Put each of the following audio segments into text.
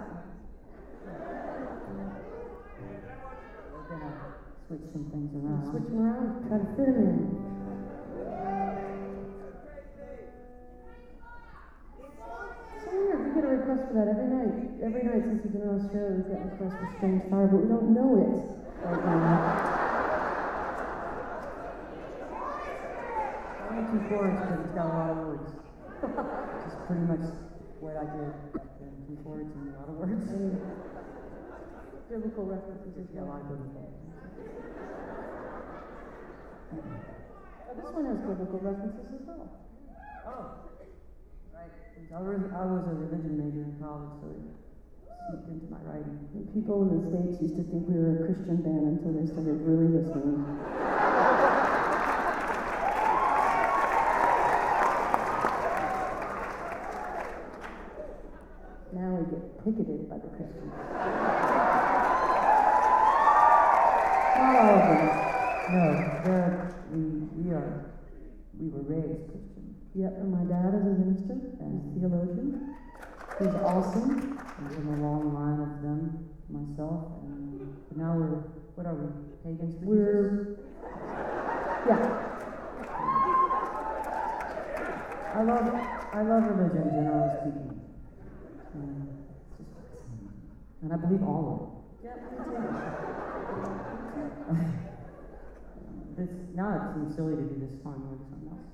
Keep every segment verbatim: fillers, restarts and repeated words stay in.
We're gonna switch some things around. Switch them around, try to fit them in. So weird, we get a request for that every night. Every night since we've been in Australia, we get requests for Strange Fire, but we don't know it right now. Only two chords because it's got a lot of words. Just pretty much what I did back then. Two chords and a lot of words. And biblical references as Yeah, a well. lot of biblical. Oh, this one has biblical references as well. Oh, right. I was, I was a religion major in college, so it seeped into my writing. And people in the States used to think we were a Christian band until they started really listening. Now we get picketed by the Christians. Not all of them. No, they're, we, we are, we were raised Christian. Yep, and my dad is a minister and a theologian. He's awesome. I'm in a long line of them, myself, and but now we're, what are we, pagans for We're, Jesus? yeah, I love, I love religion, generally speaking. And, it's just, and I believe all of them. This, now it seems silly to do this fun with something else.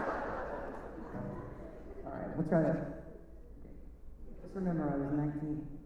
Alright, we'll try that. Just remember I was nineteen.